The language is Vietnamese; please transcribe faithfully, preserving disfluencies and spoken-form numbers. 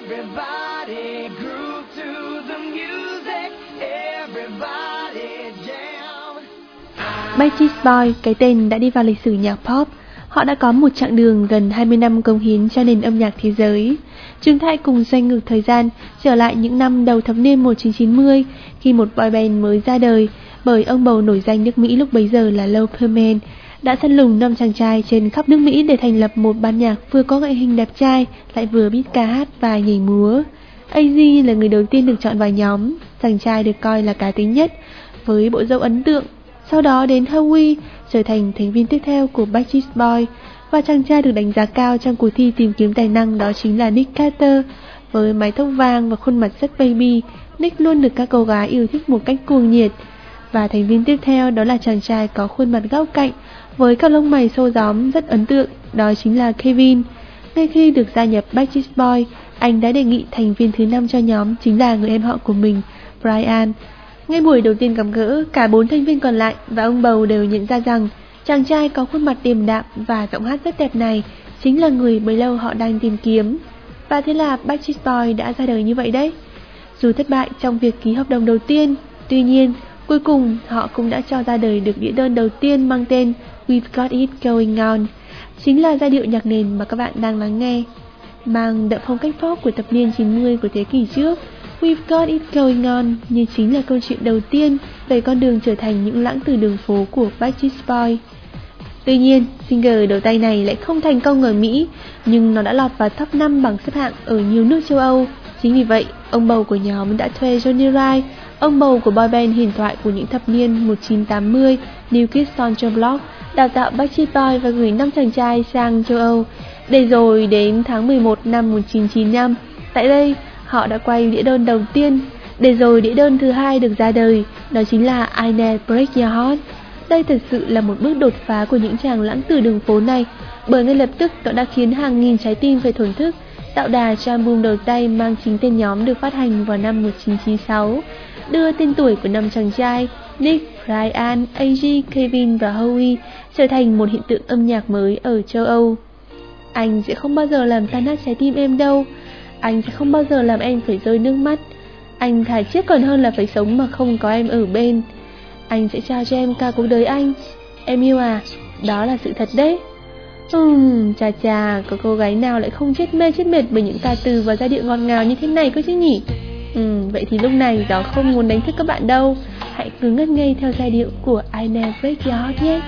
Everybody groove to the music, everybody jam. Backstreet Boys, cái tên đã đi vào lịch sử nhạc pop. Họ đã có một chặng đường gần hai mươi năm cống hiến cho nền âm nhạc thế giới. Chúng ta hãy cùng xoay ngược thời gian trở lại những năm đầu thập niên một nghìn chín trăm chín mươi, khi một boy band mới ra đời bởi ông bầu nổi danh nước Mỹ lúc bấy giờ là Lou Pearlman đã săn lùng năm chàng trai trên khắp nước Mỹ để thành lập một ban nhạc vừa có ngoại hình đẹp trai lại vừa biết ca hát và nhảy múa. a zê là người đầu tiên được chọn vào nhóm, chàng trai được coi là cá tính nhất với bộ râu ấn tượng. Sau đó đến Howie, trở thành thành viên tiếp theo của Backstreet Boys, và chàng trai được đánh giá cao trong cuộc thi tìm kiếm tài năng đó chính là Nick Carter. Với mái tóc vàng và khuôn mặt rất baby, Nick luôn được các cô gái yêu thích một cách cuồng nhiệt. Và thành viên tiếp theo đó là chàng trai có khuôn mặt góc cạnh với cặp lông mày xô gióm rất ấn tượng, đó chính là Kevin. Ngay khi được gia nhập Backstreet Boys, anh đã đề nghị thành viên thứ năm cho nhóm chính là người em họ của mình, Brian. Ngay buổi đầu tiên gặp gỡ, cả bốn thành viên còn lại và ông bầu đều nhận ra rằng chàng trai có khuôn mặt điềm đạm và giọng hát rất đẹp này chính là người bấy lâu họ đang tìm kiếm. Và thế là Backstreet Boys đã ra đời như vậy đấy. Dù thất bại trong việc ký hợp đồng đầu tiên, tuy nhiên cuối cùng họ cũng đã cho ra đời được đĩa đơn đầu tiên mang tên We've Got It Going On, chính là giai điệu nhạc nền mà các bạn đang lắng nghe. Mang đậm phong cách pop của thập niên chín mươi của thế kỷ trước, We've Got It Going On như chính là câu chuyện đầu tiên về con đường trở thành những lãng tử đường phố của Backstreet Boys. Tuy nhiên, single đầu tay này lại không thành công ở Mỹ, nhưng nó đã lọt vào top năm bảng xếp hạng ở nhiều nước châu Âu. Chính vì vậy, ông bầu của nhóm đã thuê Johnny Wright, ông bầu của boy band huyền thoại của những thập niên một nghìn chín trăm tám mươi, New Kids on the Block, đào tạo Backstreet Boys và gửi năm chàng trai sang châu Âu. Để rồi đến tháng mười một năm một nghìn chín trăm chín mươi lăm, tại đây họ đã quay đĩa đơn đầu tiên. Để rồi đĩa đơn thứ hai được ra đời, đó chính là I Never Break Your Heart. Đây thật sự là một bước đột phá của những chàng lãng tử đường phố này, bởi ngay lập tức nó đã khiến hàng nghìn trái tim phải thổn thức, tạo đà cho album đầu tay mang chính tên nhóm được phát hành vào năm một nghìn chín trăm chín mươi sáu, đưa tên tuổi của năm chàng trai Nick, Brian, a zê, Kevin và Howie trở thành một hiện tượng âm nhạc mới ở châu Âu. Anh sẽ không bao giờ làm tan nát trái tim em đâu, anh sẽ không bao giờ làm em phải rơi nước mắt, anh thà chết còn hơn là phải sống mà không có em ở bên. Anh sẽ trao cho em cả cuộc đời anh, em yêu à, đó là sự thật đấy. Ừm, chà chà, có cô gái nào lại không chết mê chết mệt bởi những ca từ và giai điệu ngọt ngào như thế này cơ chứ nhỉ? Ừm, vậy thì lúc này Gió không muốn đánh thức các bạn đâu. Hãy cứ ngất ngây theo giai điệu của I Never Break Your Heart nhé.